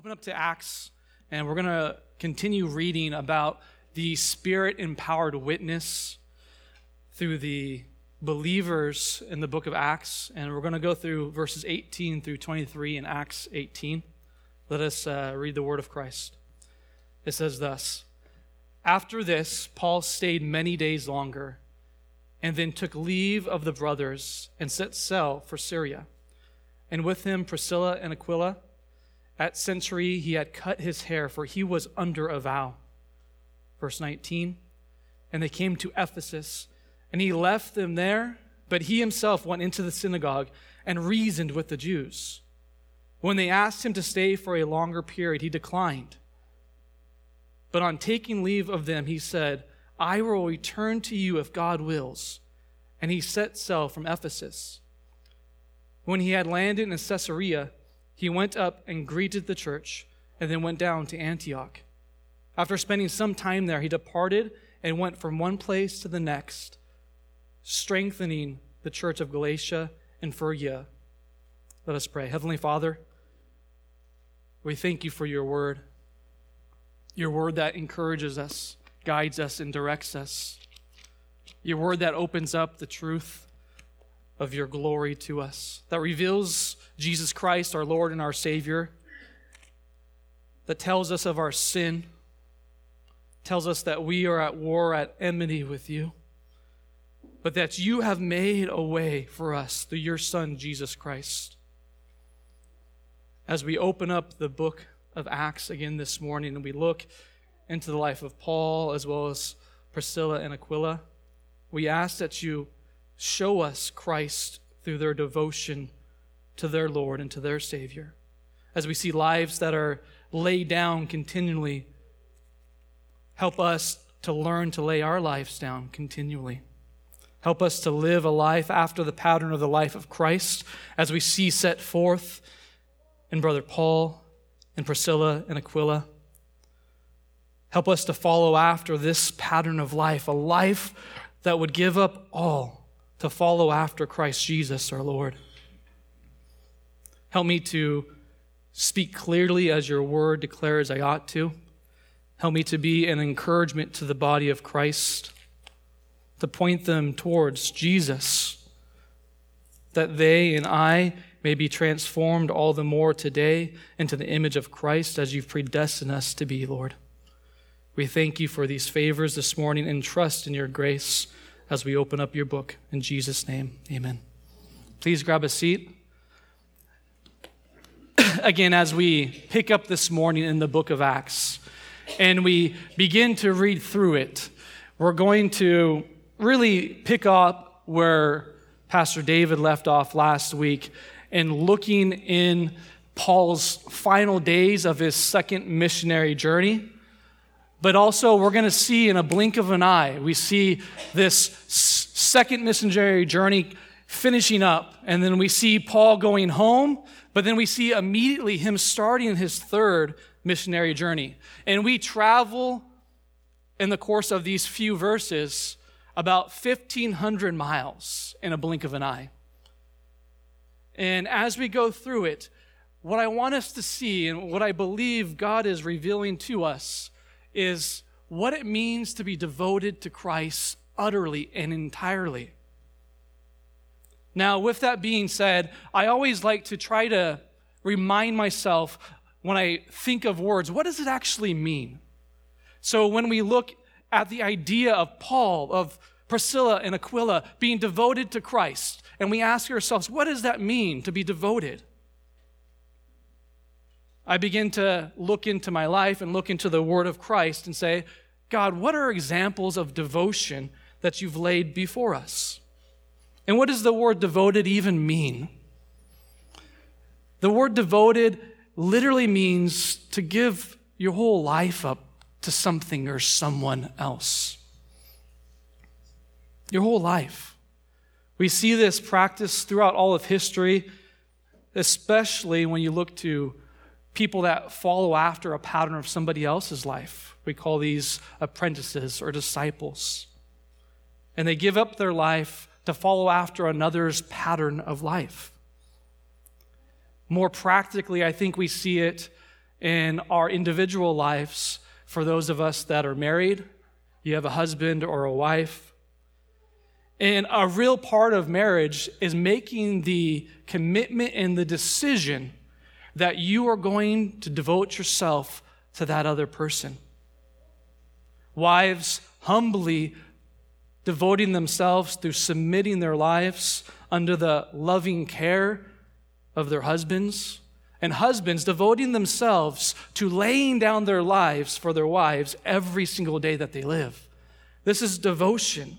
Open up to Acts, and we're going to continue reading about the Spirit-empowered witness through the believers in the book of Acts. And we're going to go through verses 18 through 23 in Acts 18. Let us read the word of Christ. It says thus: After this, Paul stayed many days longer, and then took leave of the brothers and set sail for Syria. And with him Priscilla and Aquila. At Cenchreae he had cut his hair, for he was under a vow. Verse 19, and they came to Ephesus, and he left them there, but he himself went into the synagogue and reasoned with the Jews. When they asked him to stay for a longer period, he declined. But on taking leave of them, he said, I will return to you if God wills. And he set sail from Ephesus. When he had landed in Caesarea, he went up and greeted the church, and then went down to Antioch. After spending some time there, he departed and went from one place to the next, strengthening the church of Galatia and Phrygia. Let us pray. Heavenly Father, we thank you for your word that encourages us, guides us, and directs us. Your word that opens up the truth of your glory to us, that reveals Jesus Christ, our Lord and our Savior, that tells us of our sin, tells us that we are at war, at enmity with you, but that you have made a way for us through your Son, Jesus Christ. As we open up the book of Acts again this morning and we look into the life of Paul as well as Priscilla and Aquila, we ask that you show us Christ through their devotion to their Lord and to their Savior. As we see lives that are laid down continually, help us to learn to lay our lives down continually. Help us to live a life after the pattern of the life of Christ, as we see set forth in Brother Paul and Priscilla and Aquila. Help us to follow after this pattern of life, a life that would give up all to follow after Christ Jesus, our Lord. Help me to speak clearly as your word declares I ought to. Help me to be an encouragement to the body of Christ, to point them towards Jesus, that they and I may be transformed all the more today into the image of Christ as you've predestined us to be, Lord. We thank you for these favors this morning and trust in your grace as we open up your book. In Jesus' name, amen. Please grab a seat. Again, as we pick up this morning in the book of Acts and we begin to read through it, we're going to really pick up where Pastor David left off last week and looking in Paul's final days of his second missionary journey. But also, we're going to see in a blink of an eye, we see this second missionary journey finishing up. And then we see Paul going home, but then we see immediately him starting his third missionary journey. And we travel in the course of these few verses about 1,500 miles in a blink of an eye. And as we go through it, what I want us to see and what I believe God is revealing to us is what it means to be devoted to Christ utterly and entirely. Now, with that being said, I always like to try to remind myself when I think of words, what does it actually mean? So when we look at the idea of Paul, of Priscilla and Aquila being devoted to Christ, and we ask ourselves, what does that mean to be devoted? I begin to look into my life and look into the word of Christ and say, God, what are examples of devotion that you've laid before us? And what does the word devoted even mean? The word devoted literally means to give your whole life up to something or someone else. Your whole life. We see this practice throughout all of history, especially when you look to people that follow after a pattern of somebody else's life. We call these apprentices or disciples. And they give up their life to follow after another's pattern of life. More practically, I think we see it in our individual lives for those of us that are married. You have a husband or a wife. And a real part of marriage is making the commitment and the decision that you are going to devote yourself to that other person. Wives humbly devoting themselves through submitting their lives under the loving care of their husbands, and husbands devoting themselves to laying down their lives for their wives every single day that they live. This is devotion.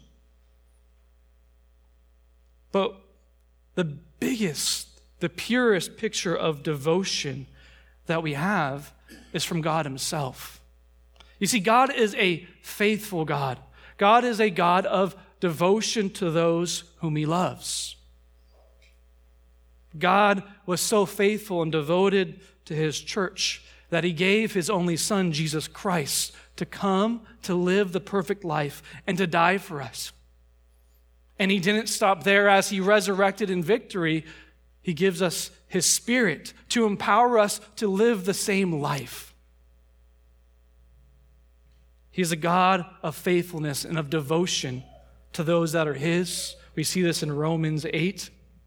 But the biggest, the purest picture of devotion that we have is from God himself. You see, God is a faithful God. God is a God of devotion to those whom he loves. God was so faithful and devoted to his church that he gave his only son, Jesus Christ, to come to live the perfect life and to die for us. And he didn't stop there. As he resurrected in victory, he gives us his Spirit to empower us to live the same life. He is a God of faithfulness and of devotion to those that are his. We see this in Romans 8,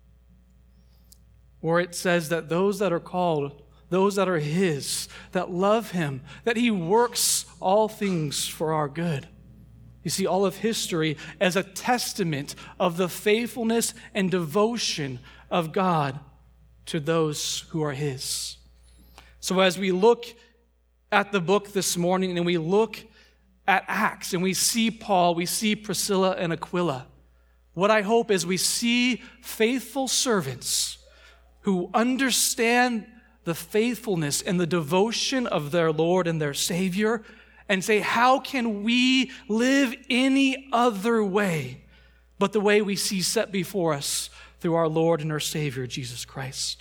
where it says that those that are called, those that are his, that love him, that he works all things for our good. You see all of history as a testament of the faithfulness and devotion of God to those who are his. So as we look at the book this morning and we look at Acts and we see Paul, we see Priscilla and Aquila, what I hope is we see faithful servants who understand the faithfulness and the devotion of their Lord and their Savior and say, how can we live any other way but the way we see set before us through our Lord and our Savior, Jesus Christ?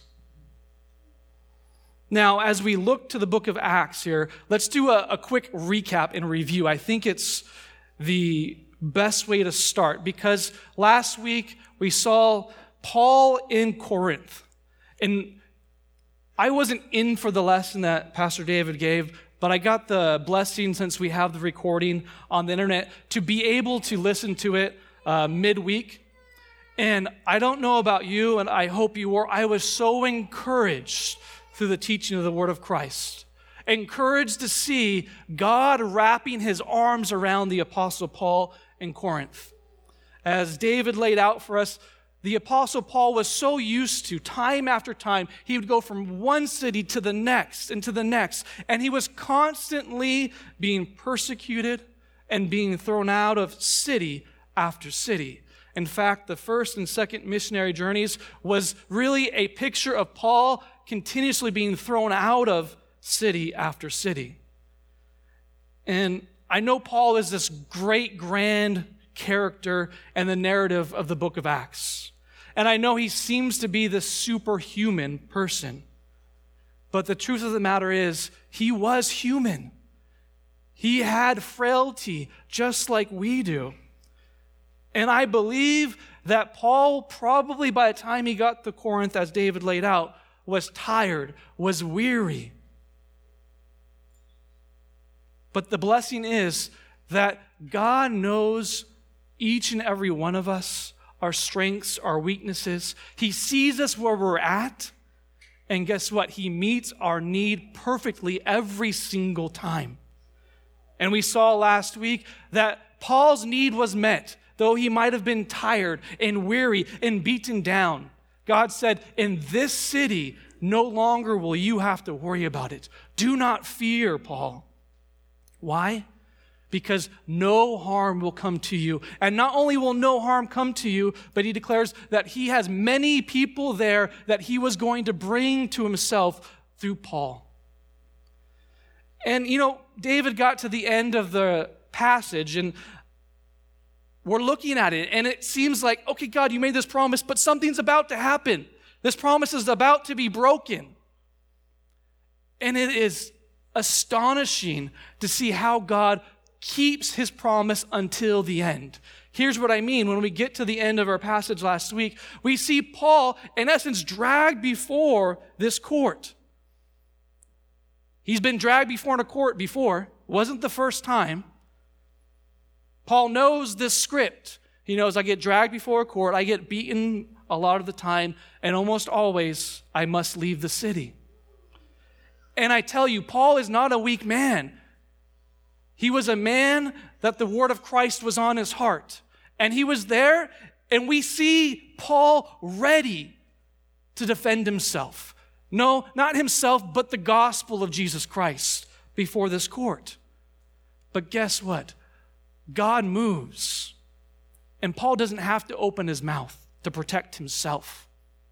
Now, as we look to the book of Acts here, let's do a quick recap and review. I think it's the best way to start because last week we saw Paul in Corinth. And I wasn't in for the lesson that Pastor David gave, but I got the blessing, since we have the recording on the internet, to be able to listen to it midweek. And I don't know about you, and I hope you were, I was so encouraged through the teaching of the Word of Christ. Encouraged to see God wrapping his arms around the Apostle Paul in Corinth. As David laid out for us, the Apostle Paul was so used to, time after time, he would go from one city to the next and to the next, and he was constantly being persecuted and being thrown out of city after city. In fact, the first and second missionary journeys was really a picture of Paul continuously being thrown out of city after city. And I know Paul is this great, grand character and the narrative of the book of Acts. And I know he seems to be this superhuman person. But the truth of the matter is, he was human. He had frailty just like we do. And I believe that Paul, probably by the time he got to Corinth, as David laid out, was tired, was weary. But the blessing is that God knows each and every one of us, our strengths, our weaknesses. He sees us where we're at, and guess what? He meets our need perfectly every single time. And we saw last week that Paul's need was met, though he might have been tired and weary and beaten down. God said, in this city, no longer will you have to worry about it. Do not fear, Paul. Why? Because no harm will come to you. And not only will no harm come to you, but he declares that he has many people there that he was going to bring to himself through Paul. And David got to the end of the passage, and we're looking at it, and it seems like, okay, God, you made this promise, but something's about to happen. This promise is about to be broken. And it is astonishing to see how God keeps his promise until the end. Here's what I mean. When we get to the end of our passage last week, we see Paul, in essence, dragged before this court. He's been dragged before in a court before. Wasn't the first time. Paul knows this script. He knows I get dragged before a court, I get beaten a lot of the time, and almost always I must leave the city. And I tell you, Paul is not a weak man. He was a man that the word of Christ was on his heart. And he was there, and we see Paul ready to defend himself. No, not himself, but the gospel of Jesus Christ before this court. But guess what? God moves. And Paul doesn't have to open his mouth to protect himself.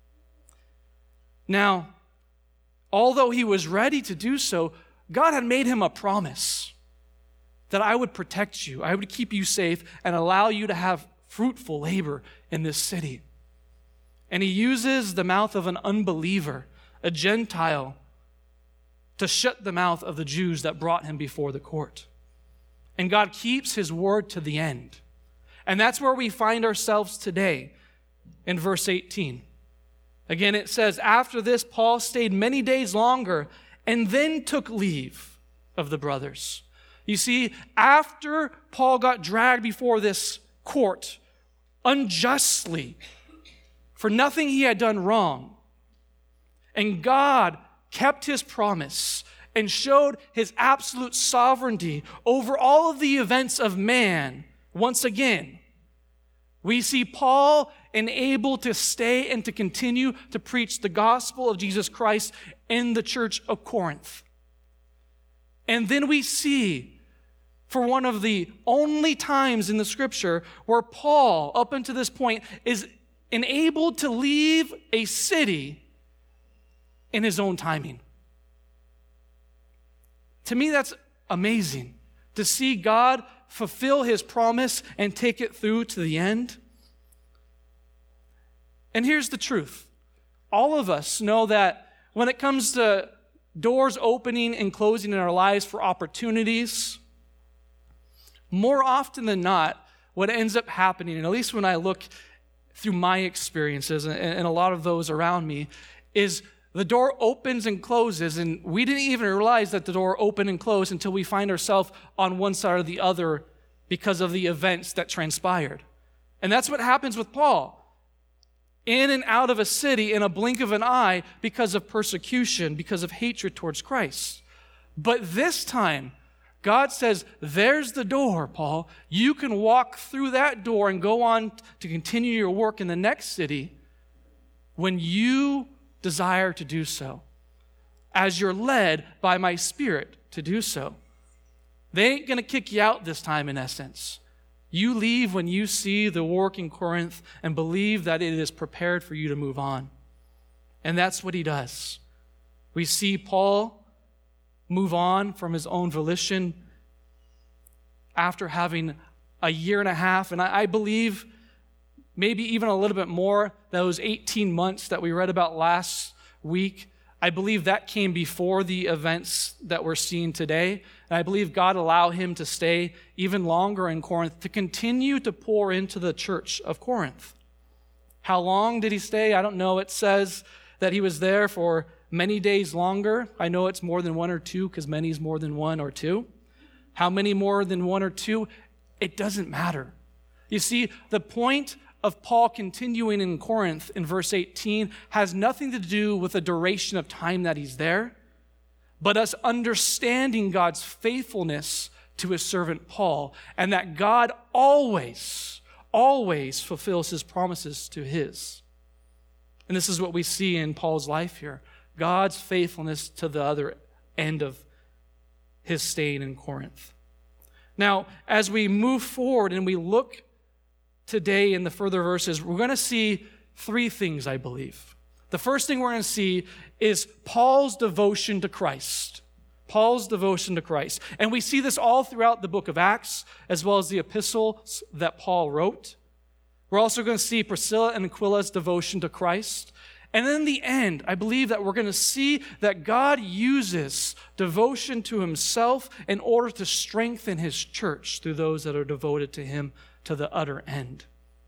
Now, although he was ready to do so, God had made him a promise that I would protect you, I would keep you safe, and allow you to have fruitful labor in this city. And he uses the mouth of an unbeliever, a Gentile, to shut the mouth of the Jews that brought him before the court. And God keeps his word to the end. And that's where we find ourselves today in verse 18. Again, it says, after this, Paul stayed many days longer and then took leave of the brothers. You see, after Paul got dragged before this court unjustly for nothing he had done wrong, and God kept his promise and showed his absolute sovereignty over all of the events of man, once again, we see Paul enabled to stay and to continue to preach the gospel of Jesus Christ in the church of Corinth. And then we see, for one of the only times in the scripture where Paul, up until this point, is enabled to leave a city in his own timing. To me, that's amazing to see God fulfill his promise and take it through to the end. And here's the truth. All of us know that when it comes to doors opening and closing in our lives for opportunities, more often than not, what ends up happening, and at least when I look through my experiences and a lot of those around me, is the door opens and closes, and we didn't even realize that the door opened and closed until we find ourselves on one side or the other because of the events that transpired. And that's what happens with Paul. In and out of a city in a blink of an eye because of persecution, because of hatred towards Christ. But this time, God says, there's the door, Paul. You can walk through that door and go on to continue your work in the next city when you desire to do so, as you're led by my Spirit to do so. They ain't going to kick you out this time, in essence. You leave when you see the work in Corinth and believe that it is prepared for you to move on. And that's what he does. We see Paul move on from his own volition after having a year and a half, and I believe maybe even a little bit more, those 18 months that we read about last week. I believe that came before the events that we're seeing today. And I believe God allowed him to stay even longer in Corinth to continue to pour into the church of Corinth. How long did he stay? I don't know. It says that he was there for many days longer. I know it's more than one or two because many is more than one or two. How many more than one or two? It doesn't matter. You see, the point of Paul continuing in Corinth in verse 18 has nothing to do with the duration of time that he's there, but us understanding God's faithfulness to his servant Paul, and that God always fulfills his promises to his. And this is what we see in Paul's life here. God's faithfulness to the other end of his staying in Corinth. Now, as we move forward and we look today in the further verses, we're going to see three things, I believe. The first thing we're going to see is Paul's devotion to Christ. Paul's devotion to Christ. And we see this all throughout the book of Acts, as well as the epistles that Paul wrote. We're also going to see Priscilla and Aquila's devotion to Christ. And then in the end, I believe that we're going to see that God uses devotion to himself in order to strengthen his church through those that are devoted to him to the utter end.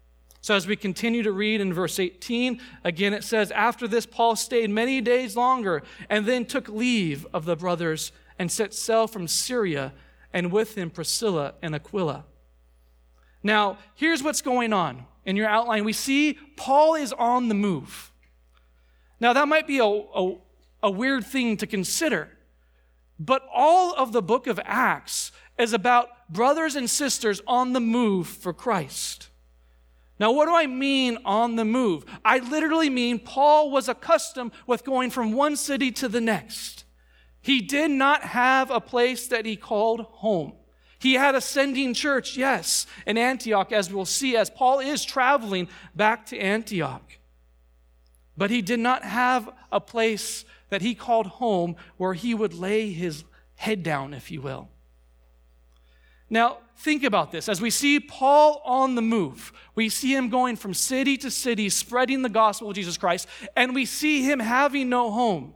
So as we continue to read in verse 18, again it says, "After this Paul stayed many days longer, and then took leave of the brothers, and set sail from Syria, and with him Priscilla and Aquila." Now, here's what's going on. In your outline, we see Paul is on the move. Now, that might be a weird thing to consider, but all of the book of Acts is about brothers and sisters on the move for Christ. Now, what do I mean on the move? I literally mean Paul was accustomed with going from one city to the next. He did not have a place that he called home. He had a sending church, yes, in Antioch, as we'll see, as Paul is traveling back to Antioch. But he did not have a place that he called home where he would lay his head down, if you will. Now, think about this. As we see Paul on the move, we see him going from city to city, spreading the gospel of Jesus Christ, and we see him having no home.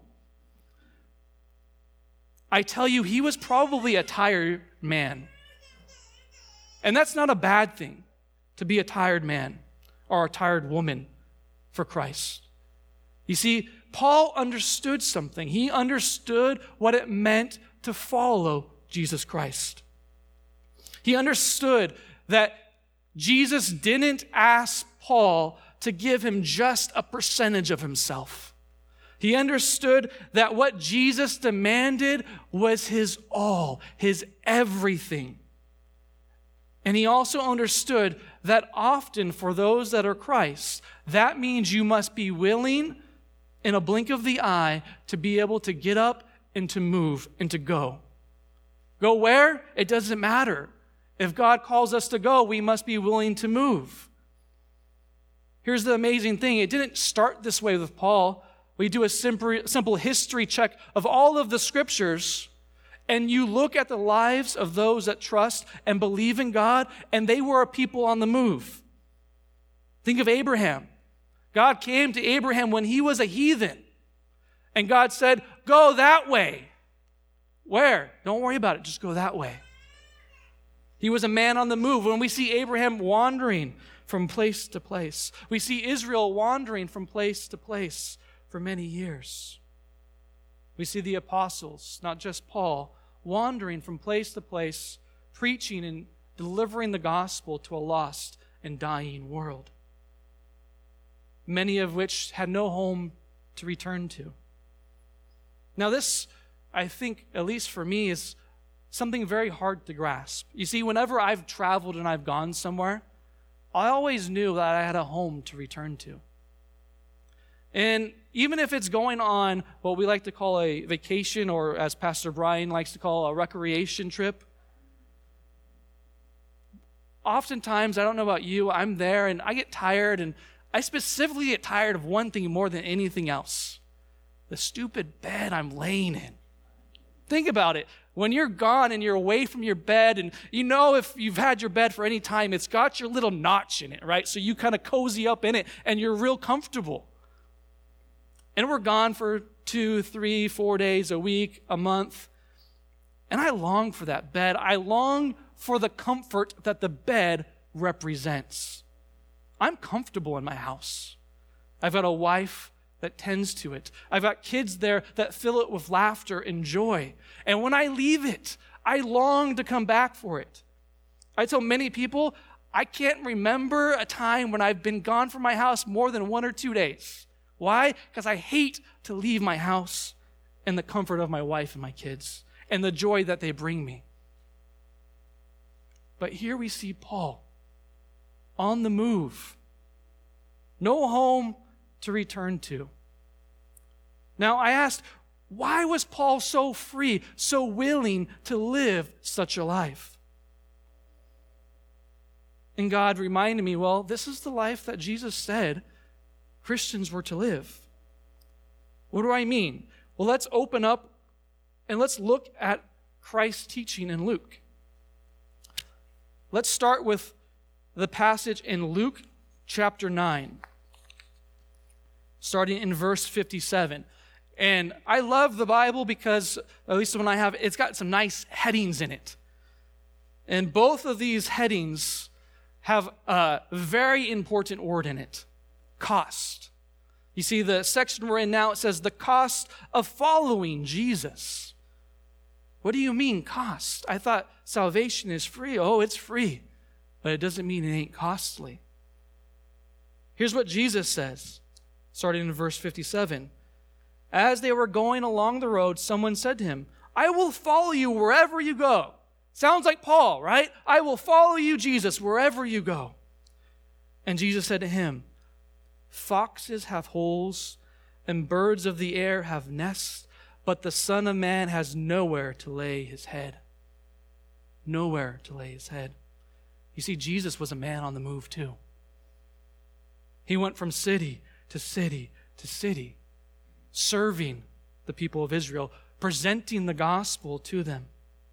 I tell you, he was probably a tired man. And that's not a bad thing, to be a tired man or a tired woman for Christ. You see, Paul understood something. He understood what it meant to follow Jesus Christ. He understood that Jesus didn't ask Paul to give him just a percentage of himself. He understood that what Jesus demanded was his all, his everything. And he also understood that often for those that are Christ, that means you must be willing in a blink of the eye to be able to get up and to move and to go. Go where? It doesn't matter. If God calls us to go, we must be willing to move. Here's the amazing thing. It didn't start this way with Paul. We do a simple history check of all of the scriptures, and you look at the lives of those that trust and believe in God, and they were a people on the move. Think of Abraham. God came to Abraham when he was a heathen, and God said, "Go that way." Where? Don't worry about it. Just go that way. He was a man on the move. When we see Abraham wandering from place to place, we see Israel wandering from place to place for many years. We see the apostles, not just Paul, wandering from place to place, preaching and delivering the gospel to a lost and dying world, many of which had no home to return to. Now this, I think, at least for me, is something very hard to grasp. You see, whenever I've traveled and I've gone somewhere, I always knew that I had a home to return to. And even if it's going on what we like to call a vacation, or as Pastor Brian likes to call a recreation trip, oftentimes, I don't know about you, I'm there and I get tired, and I specifically get tired of one thing more than anything else: the stupid bed I'm laying in. Think about it. When you're gone and you're away from your bed, and you know if you've had your bed for any time, it's got your little notch in it, right? So you kind of cozy up in it and you're real comfortable. And we're gone for 2, 3, 4 days, a week, a month. And I long for that bed. I long for the comfort that the bed represents. I'm comfortable in my house. I've got a wife that tends to it. I've got kids there that fill it with laughter and joy. And when I leave it, I long to come back for it. I tell many people, I can't remember a time when I've been gone from my house more than 1 or 2 days. Why? Because I hate to leave my house and the comfort of my wife and my kids and the joy that they bring me. But here we see Paul on the move. No home to return to. Now, I asked, why was Paul so free, so willing to live such a life? And God reminded me, well, this is the life that Jesus said Christians were to live. What do I mean? Well, let's open up and let's look at Christ's teaching in Luke. Let's start with the passage in Luke chapter 9. Starting in verse 57. And I love the Bible because, at least the one I have, it's got some nice headings in it. And both of these headings have a very important word in it, cost. You see, the section we're in now, it says the cost of following Jesus. What do you mean, cost? I thought salvation is free. Oh, it's free, but it doesn't mean it ain't costly. Here's what Jesus says, starting in verse 57. As they were going along the road, someone said to him, I will follow you wherever you go. Sounds like Paul, right? I will follow you, Jesus, wherever you go. And Jesus said to him, foxes have holes and birds of the air have nests, but the Son of Man has nowhere to lay his head. Nowhere to lay his head. You see, Jesus was a man on the move too. He went from city to city to city, serving the people of Israel, presenting the gospel to them.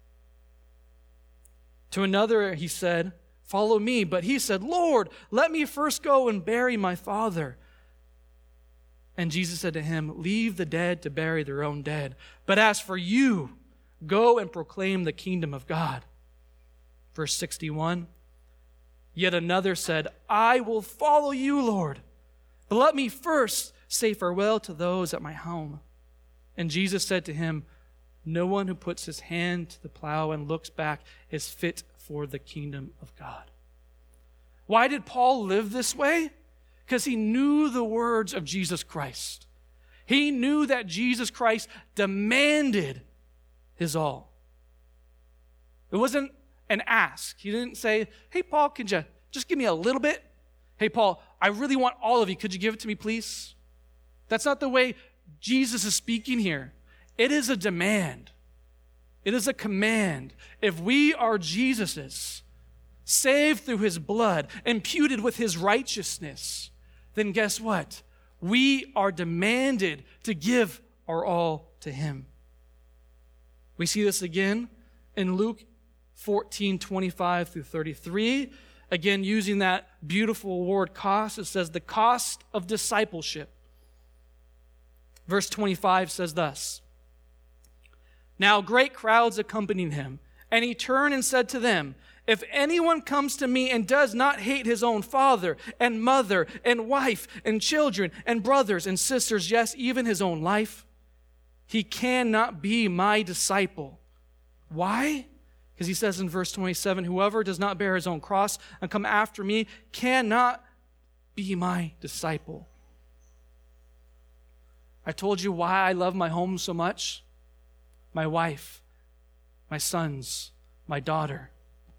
To another he said, follow me. But he said, Lord, let me first go and bury my father. And Jesus said to him, leave the dead to bury their own dead. But as for you, go and proclaim the kingdom of God. Verse 61, yet another said, I will follow you, Lord, but let me first say farewell to those at my home. And Jesus said to him, no one who puts his hand to the plow and looks back is fit for the kingdom of God. Why did Paul live this way? Because he knew the words of Jesus Christ. He knew that Jesus Christ demanded his all. It wasn't an ask. He didn't say, hey, Paul, could you just give me a little bit? Hey, Paul, I really want all of you. Could you give it to me, please? That's not the way Jesus is speaking here. It is a demand. It is a command. If we are Jesus's, saved through his blood, imputed with his righteousness, then guess what? We are demanded to give our all to him. We see this again in Luke 14:25 through 33. Again, using that beautiful word cost, it says the cost of discipleship. Verse 25 says thus, now great crowds accompanied him, and he turned and said to them, if anyone comes to me and does not hate his own father and mother and wife and children and brothers and sisters, yes, even his own life, he cannot be my disciple. Why? Because he says in verse 27, whoever does not bear his own cross and come after me cannot be my disciple. I told you why I love my home so much. My wife, my sons, my daughter.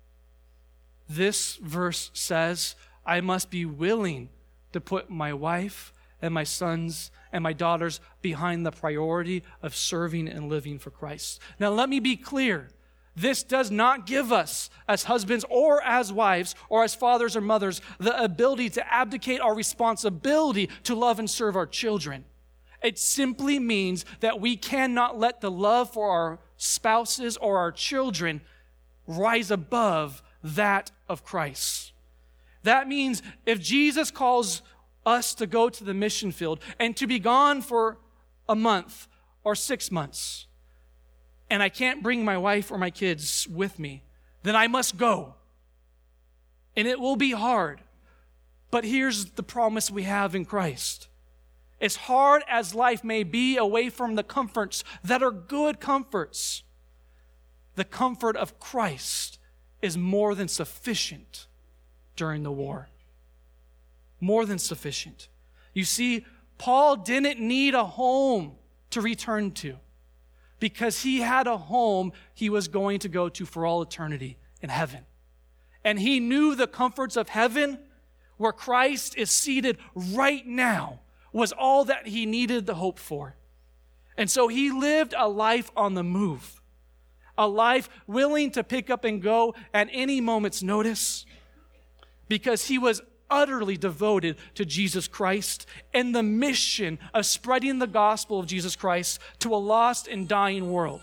This verse says I must be willing to put my wife and my sons and my daughters behind the priority of serving and living for Christ. Now let me be clear. This does not give us, as husbands or as wives or as fathers or mothers, the ability to abdicate our responsibility to love and serve our children. It simply means that we cannot let the love for our spouses or our children rise above that of Christ. That means if Jesus calls us to go to the mission field and to be gone for a month or 6 months, and I can't bring my wife or my kids with me, then I must go. And it will be hard. But here's the promise we have in Christ. As hard as life may be away from the comforts that are good comforts, the comfort of Christ is more than sufficient during the war. More than sufficient. You see, Paul didn't need a home to return to because he had a home he was going to go to for all eternity in heaven. And he knew the comforts of heaven, where Christ is seated right now, was all that he needed to hope for. And so he lived a life on the move, a life willing to pick up and go at any moment's notice, because he was utterly devoted to Jesus Christ and the mission of spreading the gospel of Jesus Christ to a lost and dying world.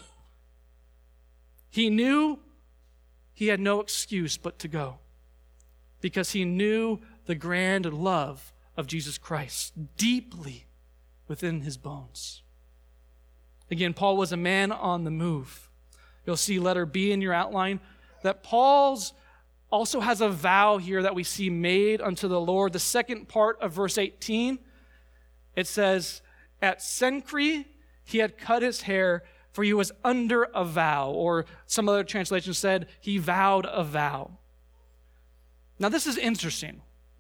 He knew he had no excuse but to go, because he knew the grand love of Jesus Christ deeply within his bones. Again, Paul was a man on the move. You'll see letter B in your outline, that Paul's also has a vow here that we see made unto the Lord. The second part of verse 18, it says, at Cenchreae he had cut his hair, for he was under a vow. Or some other translations said, he vowed a vow. Now this is interesting.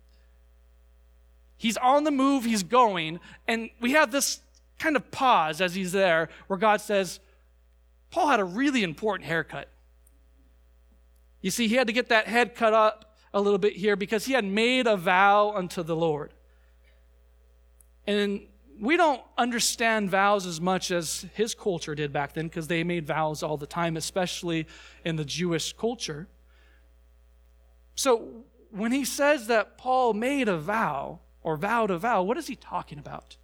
He's on the move, he's going, and we have this kind of pause as he's there where God says, Paul had a really important haircut. You see, he had to get that head cut up a little bit here because he had made a vow unto the Lord. And we don't understand vows as much as his culture did back then because they made vows all the time, especially in the Jewish culture. So when he says that Paul made a vow or vowed a vow, what is he talking about?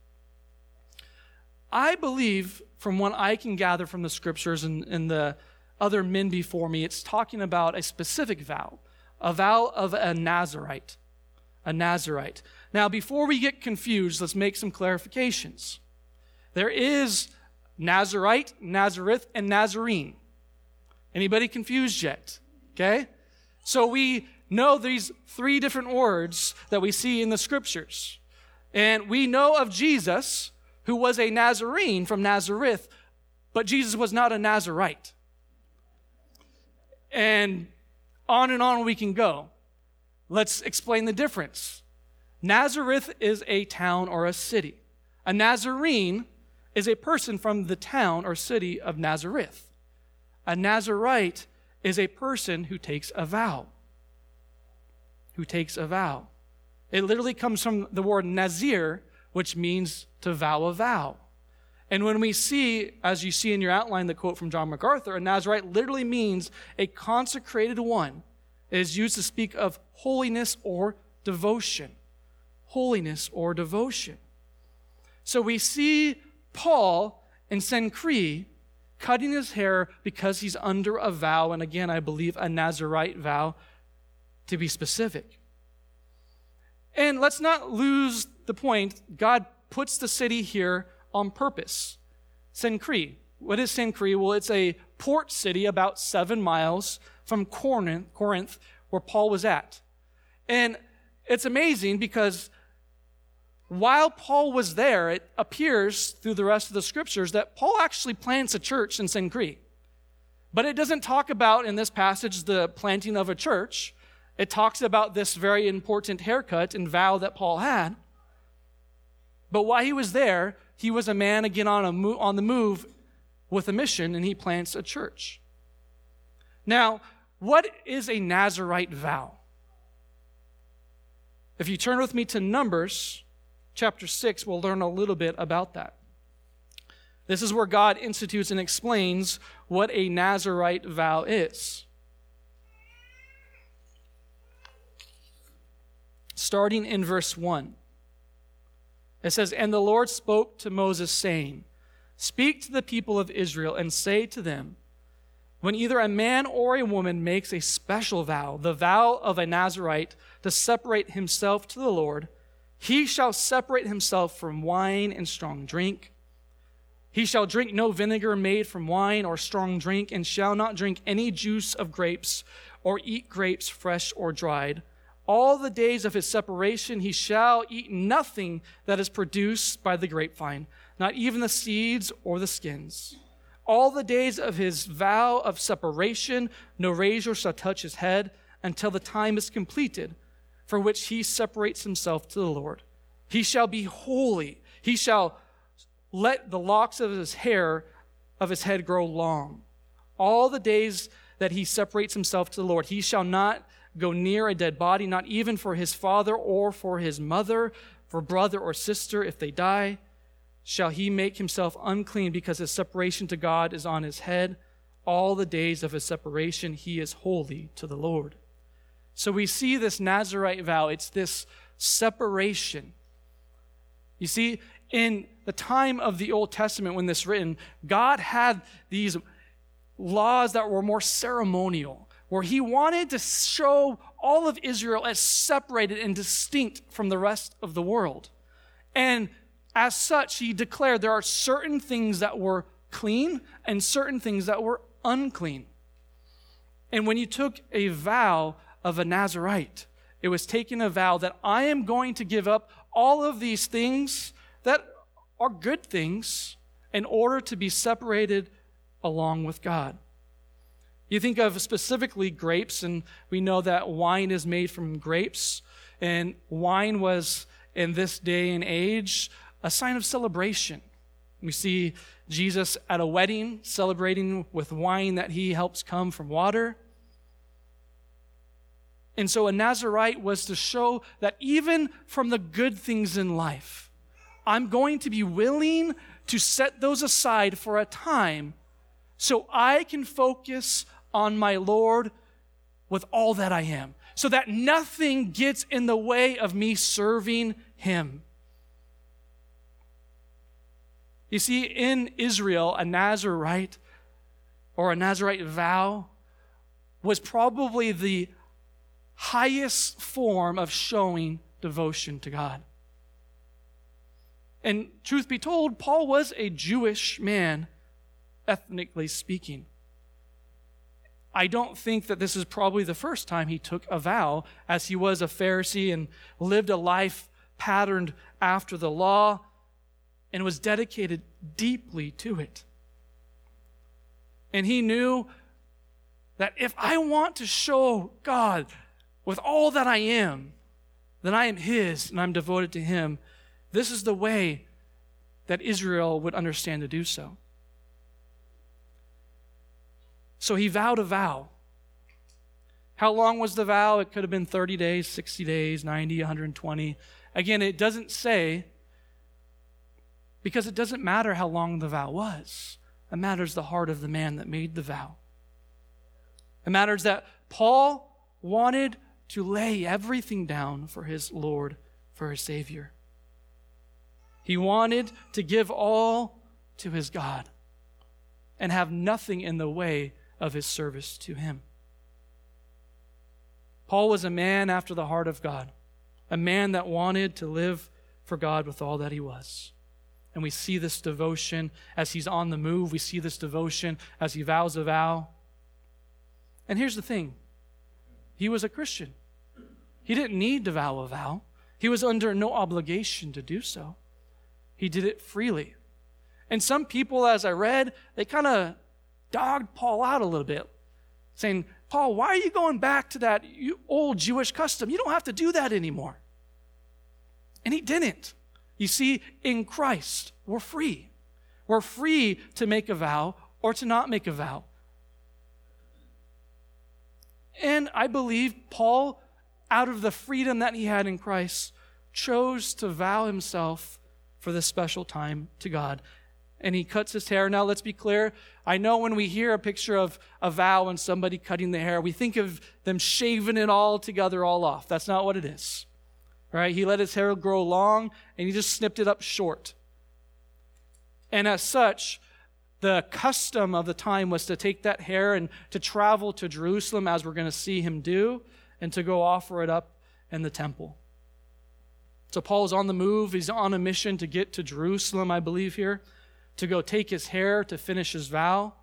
I believe, from what I can gather from the scriptures and the other men before me, it's talking about a specific vow, a vow of a Nazirite. A Nazirite. Now, before we get confused, let's make some clarifications. There is Nazirite, Nazareth, and Nazarene. Anybody confused yet? Okay? So we know these three different words that we see in the scriptures. And we know of Jesus, who was a Nazarene from Nazareth, but Jesus was not a Nazirite. And on we can go. Let's explain the difference. Nazareth is a town or a city. A Nazarene is a person from the town or city of Nazareth. A Nazirite is a person who takes a vow. Who takes a vow. It literally comes from the word nazir, which means to vow a vow. And when we see, as you see in your outline, the quote from John MacArthur, a Nazirite literally means a consecrated one. It is used to speak of holiness or devotion. Holiness or devotion. So we see Paul in Cenchreae cutting his hair because he's under a vow, and again, I believe a Nazirite vow, to be specific. And let's not lose the point. God puts the city here on purpose. Cenchreae. What is Cenchreae? Well, it's a port city about 7 miles from Corinth, where Paul was at. And it's amazing because while Paul was there, it appears through the rest of the scriptures that Paul actually plants a church in Cenchreae. But it doesn't talk about, in this passage, the planting of a church. It talks about this very important haircut and vow that Paul had. But while he was there, he was a man, again, on the move with a mission, and he plants a church. Now, what is a Nazirite vow? If you turn with me to Numbers chapter 6, we'll learn a little bit about that. This is where God institutes and explains what a Nazirite vow is. Starting in verse 1. It says, "And the Lord spoke to Moses, saying, Speak to the people of Israel and say to them, when either a man or a woman makes a special vow, the vow of a Nazirite, to separate himself to the Lord, he shall separate himself from wine and strong drink. He shall drink no vinegar made from wine or strong drink, and shall not drink any juice of grapes, or eat grapes fresh or dried. All the days of his separation he shall eat nothing that is produced by the grapevine, not even the seeds or the skins. All the days of his vow of separation, no razor shall touch his head until the time is completed, for which he separates himself to the Lord. He shall be holy. He shall let the locks of his hair of his head grow long. All the days that he separates himself to the Lord, he shall not go near a dead body, not even for his father or for his mother, for brother or sister, if they die. Shall he make himself unclean because his separation to God is on his head. All the days of his separation he is holy to the Lord." So we see this Nazirite vow. It's this separation. You see, in the time of the Old Testament when this is written, God had these laws that were more ceremonial, where he wanted to show all of Israel as separated and distinct from the rest of the world. And as such, he declared there are certain things that were clean and certain things that were unclean. And when you took a vow of a Nazirite. It was taking a vow that I am going to give up all of these things that are good things in order to be separated along with God. You think of specifically grapes, and we know that wine is made from grapes. And wine was, in this day and age, a sign of celebration. We see Jesus at a wedding celebrating with wine that he helps come from water. And so a Nazirite was to show that even from the good things in life, I'm going to be willing to set those aside for a time so I can focus on my Lord with all that I am, so that nothing gets in the way of me serving him. You see, in Israel, a Nazirite or a Nazirite vow was probably the highest form of showing devotion to God. And truth be told, Paul was a Jewish man, ethnically speaking. I don't think that this is probably the first time he took a vow, as he was a Pharisee and lived a life patterned after the law and was dedicated deeply to it. And he knew that if I want to show God with all that I am, then I am his and I'm devoted to him. This is the way that Israel would understand to do so. So he vowed a vow. How long was the vow? It could have been 30 days, 60 days, 90, 120. Again, it doesn't say, because it doesn't matter how long the vow was. It matters the heart of the man that made the vow. It matters that Paul wanted to lay everything down for his Lord, for his Savior. He wanted to give all to his God and have nothing in the way of his service to him. Paul was a man after the heart of God, a man that wanted to live for God with all that he was. And we see this devotion as he's on the move. We see this devotion as he vows a vow. And here's the thing. He was a Christian. He didn't need to vow a vow. He was under no obligation to do so. He did it freely. And some people, as I read, they kind of dogged Paul out a little bit, saying, Paul, why are you going back to that old Jewish custom? You don't have to do that anymore. And he didn't. You see, in Christ, we're free. We're free to make a vow or to not make a vow. And I believe Paul, out of the freedom that he had in Christ, chose to vow himself for this special time to God. And he cuts his hair. Now, let's be clear. I know when we hear a picture of a vow and somebody cutting the hair, we think of them shaving it all together, all off. That's not what it is. Right? He let his hair grow long, and he just snipped it up short. And as such, the custom of the time was to take that hair and to travel to Jerusalem, as we're going to see him do, and to go offer it up in the temple. So Paul's on the move. He's on a mission to get to Jerusalem, I believe here, to go take his hair to finish his vow.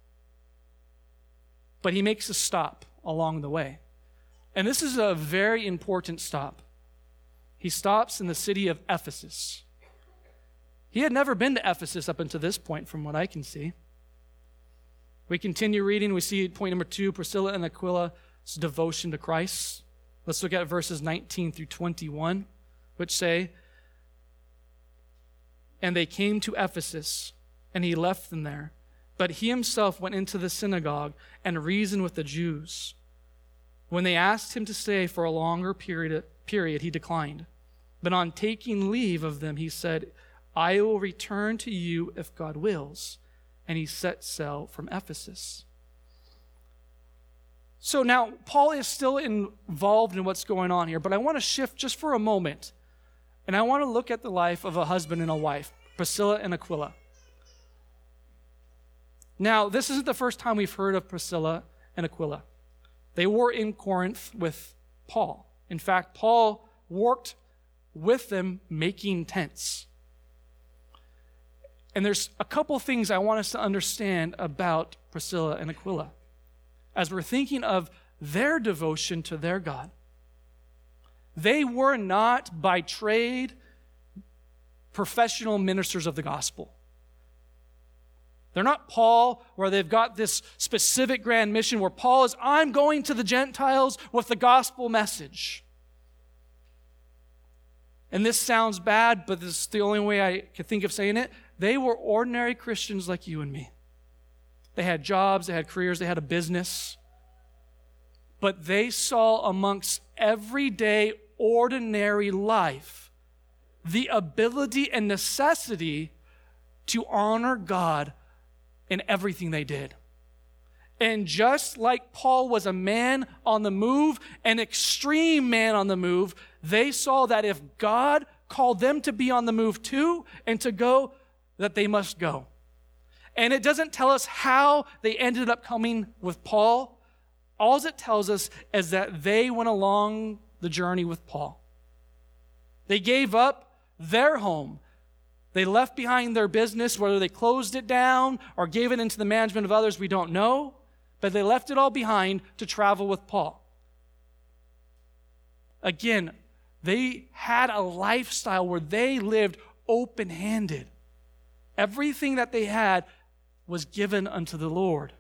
But he makes a stop along the way. And this is a very important stop. He stops in the city of Ephesus. He had never been to Ephesus up until this point, from what I can see. We continue reading. We see point number 2, Priscilla and Aquila's devotion to Christ. Let's look at verses 19 through 21, which say, And they came to Ephesus, and he left them there. But he himself went into the synagogue and reasoned with the Jews. When they asked him to stay for a longer period, he declined. But on taking leave of them, he said, I will return to you if God wills. And he set sail from Ephesus. So now, Paul is still involved in what's going on here, but I want to shift just for a moment. And I want to look at the life of a husband and a wife, Priscilla and Aquila. Now, this isn't the first time we've heard of Priscilla and Aquila. They were in Corinth with Paul. In fact, Paul worked with them making tents. And there's a couple things I want us to understand about Priscilla and Aquila. As we're thinking of their devotion to their God. They were not by trade professional ministers of the gospel. They're not Paul, where they've got this specific grand mission where Paul is, I'm going to the Gentiles with the gospel message. And this sounds bad, but this is the only way I can think of saying it. They were ordinary Christians like you and me. They had jobs, they had careers, they had a business. But they saw amongst everyday, ordinary life the ability and necessity to honor God in everything they did. And just like Paul was a man on the move, an extreme man on the move, they saw that if God called them to be on the move too and to go, that they must go. And it doesn't tell us how they ended up coming with Paul. All it tells us is that they went along the journey with Paul. They gave up their home. They left behind their business, whether they closed it down or gave it into the management of others, we don't know. But they left it all behind to travel with Paul. Again, they had a lifestyle where they lived open-handed. Everything that they had was given unto the Lord.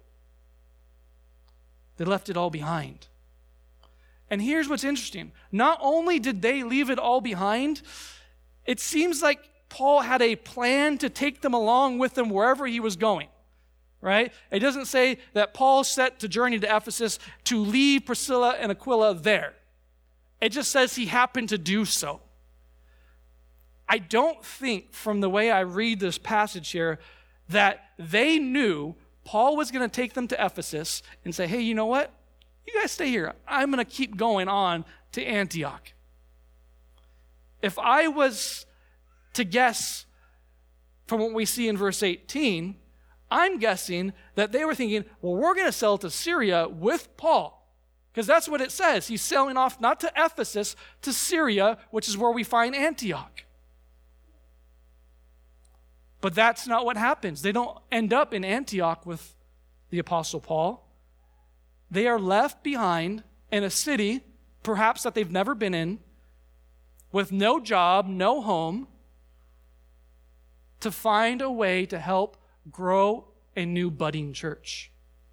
They left it all behind. And here's what's interesting. Not only did they leave it all behind, it seems like Paul had a plan to take them along with him wherever he was going. Right? It doesn't say that Paul set to journey to Ephesus to leave Priscilla and Aquila there. It just says he happened to do so. I don't think from the way I read this passage here that they knew Paul was going to take them to Ephesus and say, hey, you know what? You guys stay here. I'm going to keep going on to Antioch. If I was to guess from what we see in verse 18, I'm guessing that they were thinking, well, we're going to sail to Syria with Paul. Because that's what it says. He's sailing off not to Ephesus, to Syria, which is where we find Antioch. But that's not what happens. They don't end up in Antioch with the Apostle Paul. They are left behind in a city, perhaps that they've never been in, with no job, no home, to find a way to help grow a new budding church.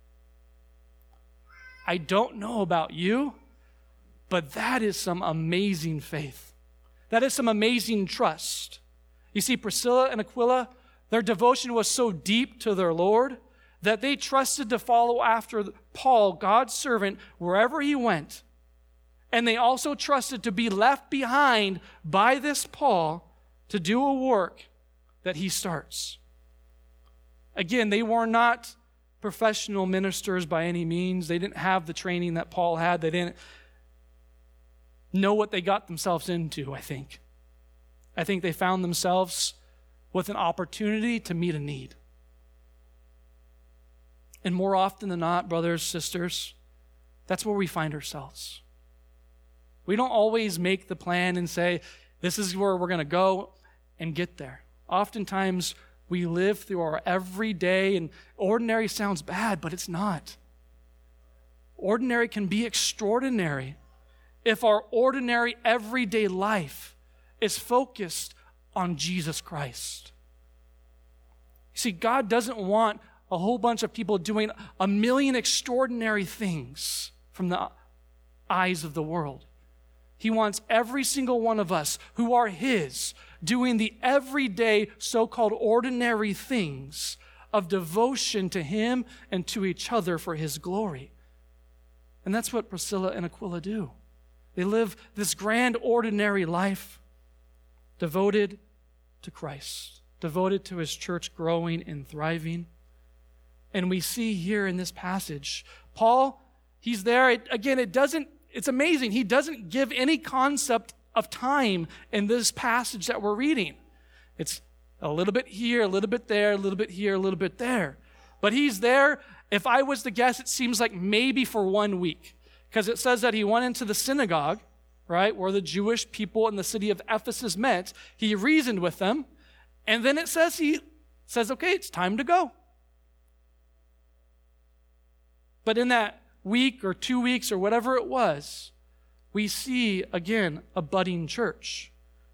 I don't know about you, but that is some amazing faith. That is some amazing trust. You see, Priscilla and Aquila, their devotion was so deep to their Lord that they trusted to follow after Paul, God's servant, wherever he went. And they also trusted to be left behind by this Paul to do a work that he starts. Again, they were not professional ministers by any means. They didn't have the training that Paul had. They didn't know what they got themselves into, I think. I think they found themselves with an opportunity to meet a need. And more often than not, brothers, sisters, that's where we find ourselves. We don't always make the plan and say, this is where we're going to go and get there. Oftentimes, we live through our everyday, and ordinary sounds bad, but it's not. Ordinary can be extraordinary if our ordinary everyday life is focused on Jesus Christ. You see, God doesn't want a whole bunch of people doing a million extraordinary things from the eyes of the world. He wants every single one of us who are His doing the everyday so-called ordinary things of devotion to Him and to each other for His glory. And that's what Priscilla and Aquila do. They live this grand ordinary life devoted to Christ, devoted to His church growing and thriving. And we see here in this passage, Paul, he's there. It's amazing. He doesn't give any concept of time in this passage that we're reading. It's a little bit here, a little bit there, a little bit here, a little bit there. But he's there, if I was to guess, it seems like maybe for 1 week. Because it says that he went into the synagogue, right, where the Jewish people in the city of Ephesus met. He reasoned with them. And then it says okay, it's time to go. But in that week or 2 weeks or whatever it was, we see, again, a budding church.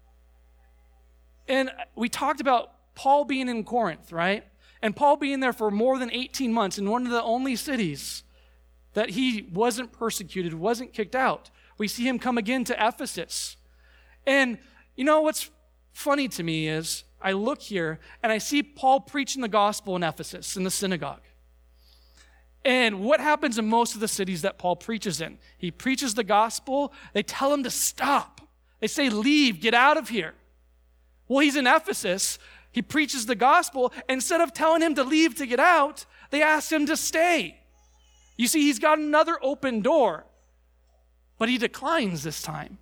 And we talked about Paul being in Corinth, right? And Paul being there for more than 18 months in one of the only cities that he wasn't persecuted, wasn't kicked out. We see him come again to Ephesus. And you know what's funny to me is I look here and I see Paul preaching the gospel in Ephesus, in the synagogue. And what happens in most of the cities that Paul preaches in? He preaches the gospel. They tell him to stop. They say, leave, get out of here. Well, he's in Ephesus. He preaches the gospel. Instead of telling him to leave to get out, they ask him to stay. You see, he's got another open door, but he declines this time.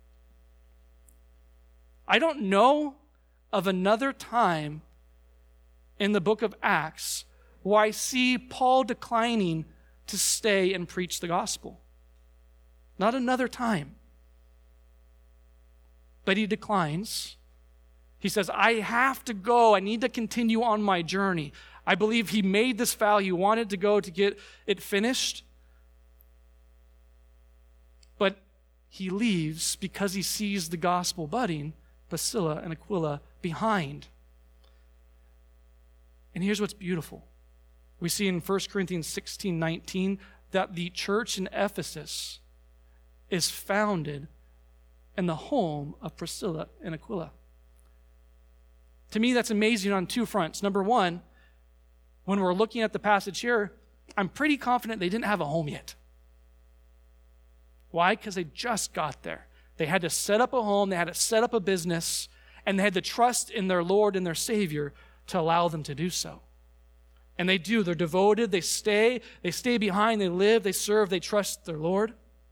I don't know of another time in the book of Acts where I see Paul declining to stay and preach the gospel. Not another time. But he declines. He says, I have to go. I need to continue on my journey. I believe he made this vow. He wanted to go to get it finished. But he leaves because he sees the gospel budding, Priscilla and Aquila, behind. And here's what's beautiful. We see in 1 Corinthians 16:19 that the church in Ephesus is founded in the home of Priscilla and Aquila. To me, that's amazing on two fronts. Number one, when we're looking at the passage here, I'm pretty confident they didn't have a home yet. Why? Because they just got there. They had to set up a home, they had to set up a business, and they had to trust in their Lord and their Savior to allow them to do so. And they do. They're devoted. They stay behind. They live. They serve. They trust their Lord.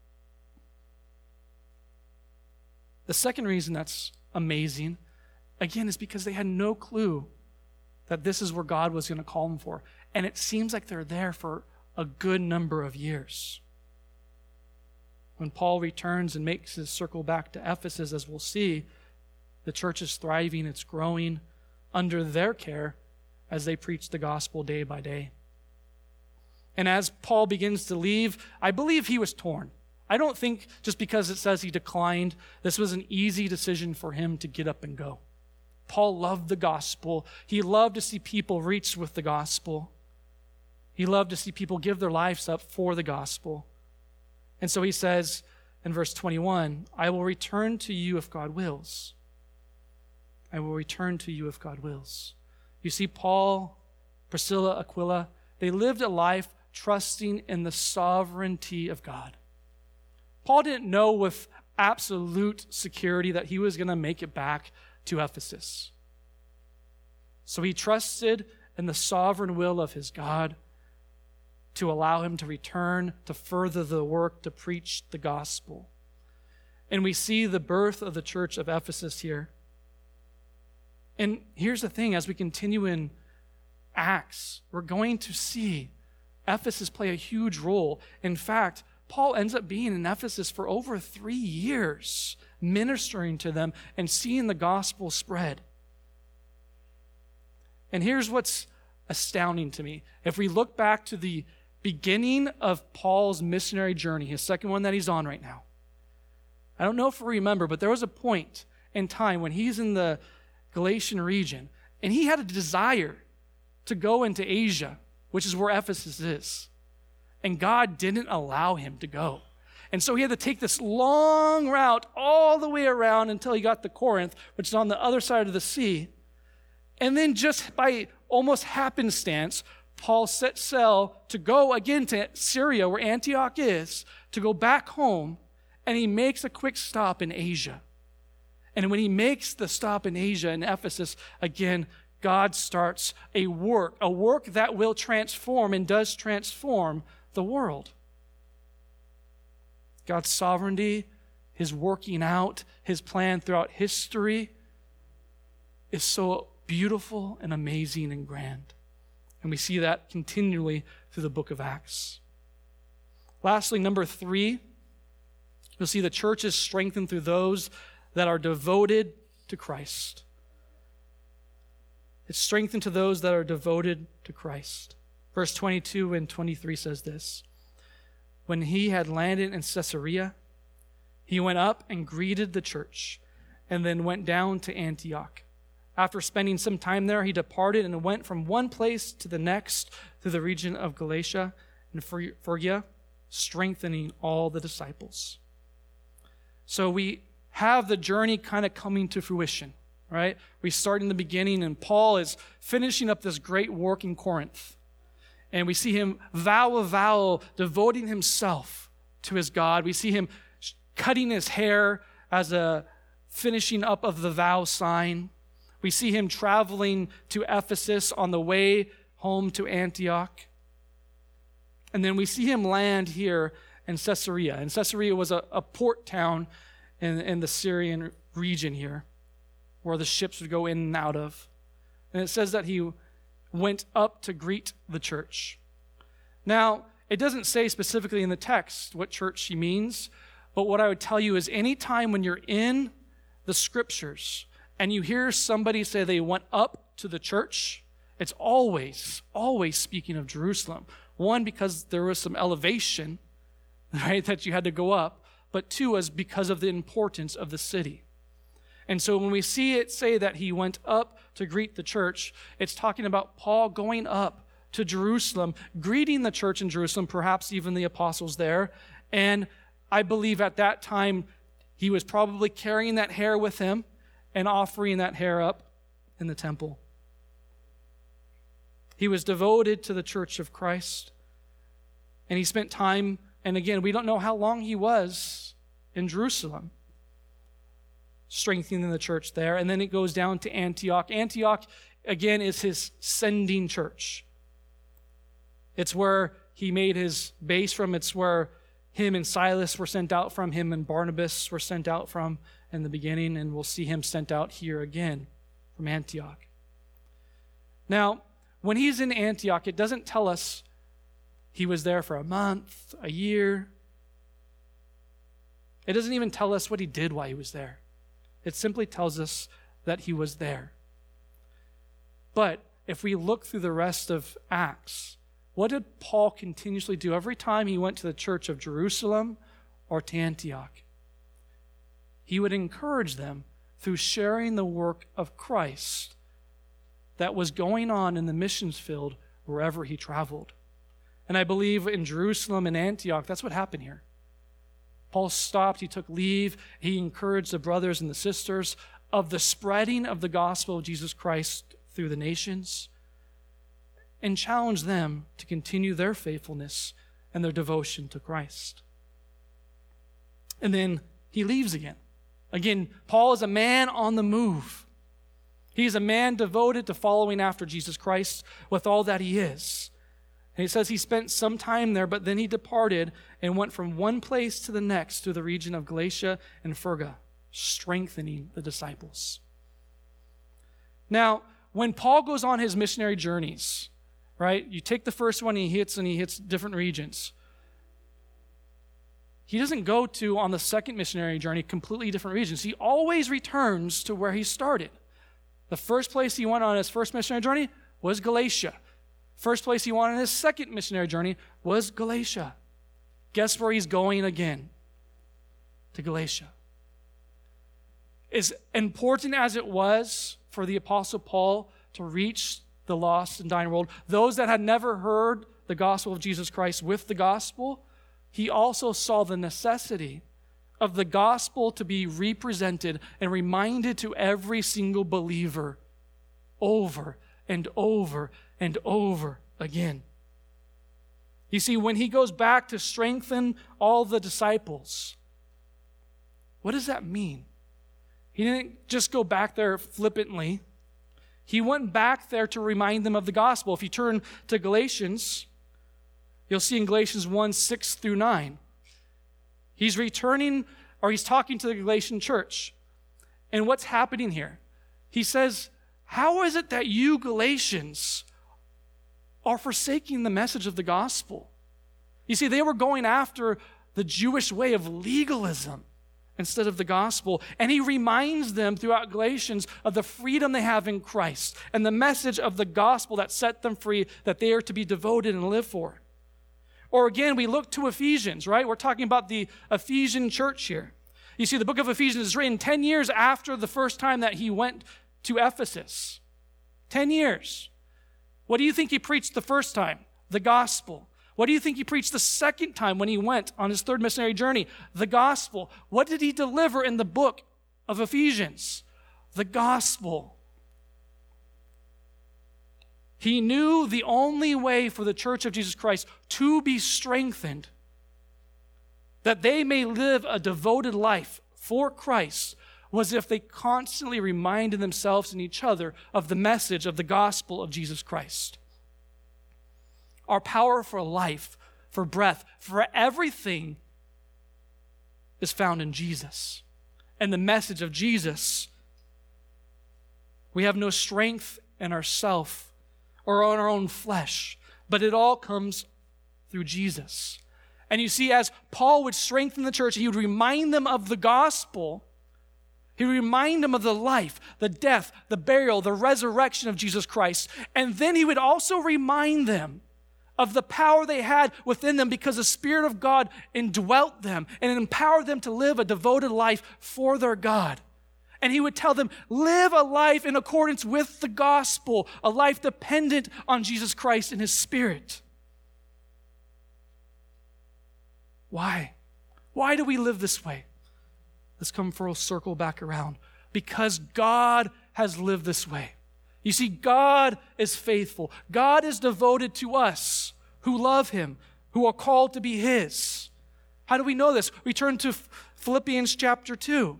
The second reason that's amazing, again, is because they had no clue that this is where God was going to call them for. And it seems like they're there for a good number of years. When Paul returns and makes his circle back to Ephesus, as we'll see, the church is thriving. It's growing under their care as they preach the gospel day by day. And as Paul begins to leave, I believe he was torn. I don't think just because it says he declined, this was an easy decision for him to get up and go. Paul loved the gospel. He loved to see people reached with the gospel. He loved to see people give their lives up for the gospel. And so he says in verse 21, I will return to you if God wills. I will return to you if God wills. You see, Paul, Priscilla, Aquila, they lived a life trusting in the sovereignty of God. Paul didn't know with absolute security that he was going to make it back to Ephesus. So he trusted in the sovereign will of his God to allow him to return, to further the work, to preach the gospel. And we see the birth of the church of Ephesus here. And here's the thing, as we continue in Acts, we're going to see Ephesus play a huge role. In fact, Paul ends up being in Ephesus for over 3 years, ministering to them and seeing the gospel spread. And here's what's astounding to me. If we look back to the beginning of Paul's missionary journey, his second one that he's on right now, I don't know if we remember, but there was a point in time when he's in the Galatian region, and he had a desire to go into Asia, which is where Ephesus is. And God didn't allow him to go. And so he had to take this long route all the way around until he got to Corinth, which is on the other side of the sea. And then just by almost happenstance, Paul set sail to go again to Syria, where Antioch is, to go back home, and he makes a quick stop in Asia. And when he makes the stop in Asia, in Ephesus, again, God starts a work that will transform and does transform the world. God's sovereignty, his working out, his plan throughout history is so beautiful and amazing and grand. And we see that continually through the book of Acts. Lastly, number 3, you'll see the church is strengthened through those that are devoted to Christ. It's strengthened to those that are devoted to Christ. Verse 22 and 23 says this, when he had landed in Caesarea, he went up and greeted the church and then went down to Antioch. After spending some time there, he departed and went from one place to the next through the region of Galatia and Phrygia, strengthening all the disciples. So we have the journey kind of coming to fruition, right? We start in the beginning, and Paul is finishing up this great work in Corinth. And we see him vow a vow, devoting himself to his God. We see him cutting his hair as a finishing up of the vow sign. We see him traveling to Ephesus on the way home to Antioch. And then we see him land here in Caesarea. And Caesarea was a port town in the Syrian region here, where the ships would go in and out of. And it says that he went up to greet the church. Now, it doesn't say specifically in the text what church he means, but what I would tell you is anytime when you're in the scriptures and you hear somebody say they went up to the church, it's always speaking of Jerusalem. One, because there was some elevation, right, that you had to go up, but two, was because of the importance of the city. And so when we see it say that he went up to greet the church, it's talking about Paul going up to Jerusalem, greeting the church in Jerusalem, perhaps even the apostles there. And I believe at that time he was probably carrying that hair with him and offering that hair up in the temple. He was devoted to the church of Christ. And he spent time, and again, we don't know how long he was in Jerusalem, strengthening the church there. And then it goes down to Antioch. Antioch, again, is his sending church. It's where he made his base from. It's where him and Silas were sent out from. Him and Barnabas were sent out from in the beginning. And we'll see him sent out here again from Antioch. Now, when he's in Antioch, it doesn't tell us he was there for a month, a year. It doesn't even tell us what he did while he was there. It simply tells us that he was there. But if we look through the rest of Acts, what did Paul continuously do every time he went to the church of Jerusalem or to Antioch? He would encourage them through sharing the work of Christ that was going on in the missions field wherever he traveled. And I believe in Jerusalem and Antioch, that's what happened here. Paul stopped, he took leave, he encouraged the brothers and the sisters of the spreading of the gospel of Jesus Christ through the nations, and challenged them to continue their faithfulness and their devotion to Christ. And then he leaves again. Again, Paul is a man on the move. He's a man devoted to following after Jesus Christ with all that he is. And he says he spent some time there, but then he departed and went from one place to the next through the region of Galatia and Phrygia, strengthening the disciples. Now, when Paul goes on his missionary journeys, right, you take the first one, he hits different regions. He doesn't go to, on the second missionary journey, completely different regions. He always returns to where he started. The first place he went on his first missionary journey was Galatia. First place he went on his second missionary journey was Galatia. Guess where he's going again? To Galatia. As important as it was for the Apostle Paul to reach the lost and dying world, those that had never heard the gospel of Jesus Christ with the gospel, he also saw the necessity of the gospel to be represented and reminded to every single believer over and over and over again. You see, when he goes back to strengthen all the disciples, what does that mean? He didn't just go back there flippantly. He went back there to remind them of the gospel. If you turn to Galatians, you'll see in Galatians 1, 6 through 9. He's returning, or he's talking to the Galatian church. And what's happening here? He says, how is it that you Galatians are forsaking the message of the gospel? You see, they were going after the Jewish way of legalism instead of the gospel. And he reminds them throughout Galatians of the freedom they have in Christ and the message of the gospel that set them free, that they are to be devoted and live for. Or again, we look to Ephesians, right? We're talking about the Ephesian church here. You see, the book of Ephesians is written 10 years after the first time that he went to Ephesus. 10 years. What do you think he preached the first time? The gospel. What do you think he preached the second time when he went on his third missionary journey? The gospel. What did he deliver in the book of Ephesians? The gospel. He knew the only way for the church of Jesus Christ to be strengthened, that they may live a devoted life for Christ, was if they constantly reminded themselves and each other of the message of the gospel of Jesus Christ. Our power for life, for breath, for everything is found in Jesus. And the message of Jesus, we have no strength in ourself or on our own flesh, but it all comes through Jesus. And you see, as Paul would strengthen the church, he would remind them of the gospel. He would remind them of the life, the death, the burial, the resurrection of Jesus Christ. And then he would also remind them of the power they had within them because the Spirit of God indwelt them and empowered them to live a devoted life for their God. And he would tell them, live a life in accordance with the gospel, a life dependent on Jesus Christ and his Spirit. Why? Why do we live this way? Let's come full circle back around. Because God has lived this way. You see, God is faithful. God is devoted to us who love him, who are called to be his. How do we know this? We turn to Philippians chapter 2.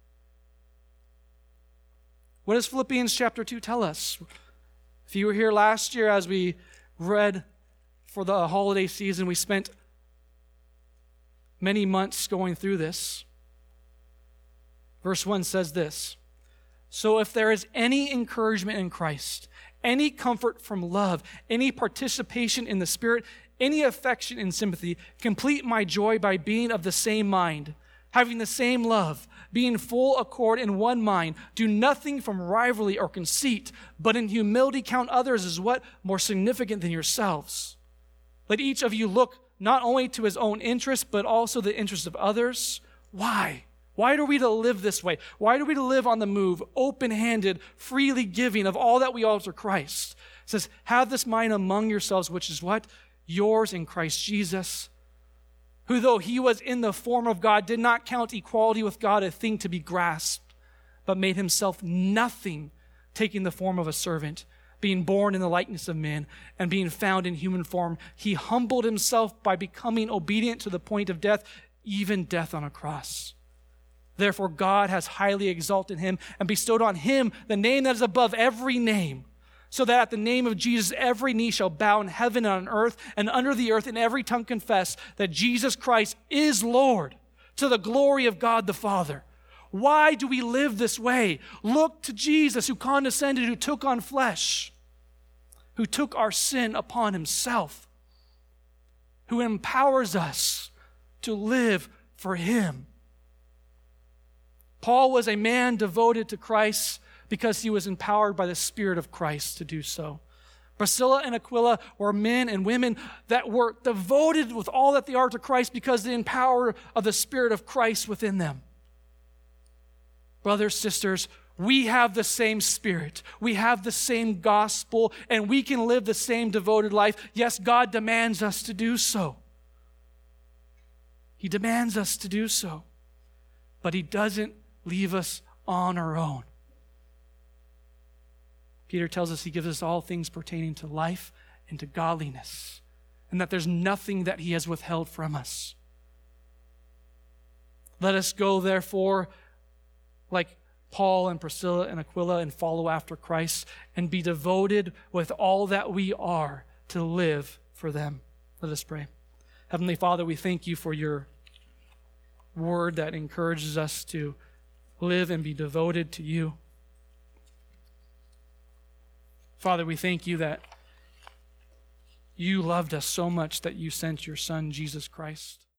What does Philippians chapter 2 tell us? If you were here last year as we read for the holiday season, we spent many months going through this. Verse 1 says this, "So if there is any encouragement in Christ, any comfort from love, any participation in the Spirit, any affection and sympathy, complete my joy by being of the same mind, having the same love, being full accord in one mind. Do nothing from rivalry or conceit, but in humility count others as what? More significant than yourselves. Let each of you look not only to his own interest, but also the interest of others." Why? Why are we to live this way? Why are we to live on the move, open-handed, freely giving of all that we owe to Christ? It says, have this mind among yourselves, which is what? Yours in Christ Jesus, who though he was in the form of God, did not count equality with God a thing to be grasped, but made himself nothing, taking the form of a servant, being born in the likeness of men, and being found in human form. He humbled himself by becoming obedient to the point of death, even death on a cross. Therefore, God has highly exalted him and bestowed on him the name that is above every name, so that at the name of Jesus every knee shall bow in heaven and on earth and under the earth, and every tongue confess that Jesus Christ is Lord, to the glory of God the Father. Why do we live this way? Look to Jesus, who condescended, who took on flesh, who took our sin upon himself, who empowers us to live for him. Paul was a man devoted to Christ because he was empowered by the Spirit of Christ to do so. Priscilla and Aquila were men and women that were devoted with all that they are to Christ because the power of the Spirit of Christ within them. Brothers, sisters, we have the same Spirit. We have the same gospel, and we can live the same devoted life. Yes, God demands us to do so. He demands us to do so. But he doesn't leave us on our own. Peter tells us he gives us all things pertaining to life and to godliness, and that there's nothing that he has withheld from us. Let us go, therefore, like Paul and Priscilla and Aquila, and follow after Christ and be devoted with all that we are to live for them. Let us pray. Heavenly Father, we thank you for your word that encourages us to live and be devoted to you. Father, we thank you that you loved us so much that you sent your Son, Jesus Christ.